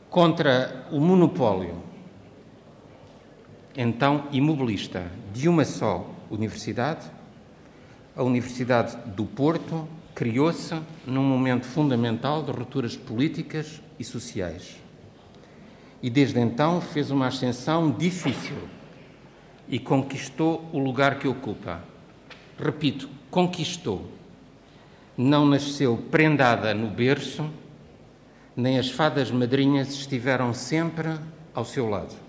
contra o monopólio, então imobilista, de uma só universidade, a Universidade do Porto criou-se num momento fundamental de rupturas políticas e sociais. E desde então fez uma ascensão difícil e conquistou o lugar que ocupa. Repito, conquistou. Não nasceu prendada no berço, nem as fadas madrinhas estiveram sempre ao seu lado.